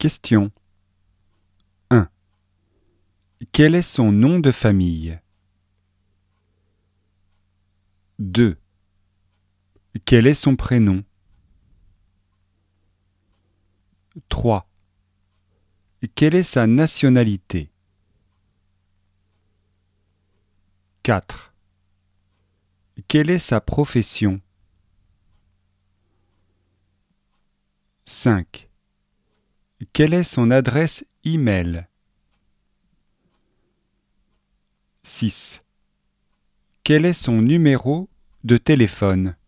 Question 1. Quel est son nom de famille? 2. Quel est son prénom? 3. Quelle est sa nationalité? 4. Quelle est sa profession? 5. Quelle est son adresse e-mail? 6. Quel est son numéro de téléphone?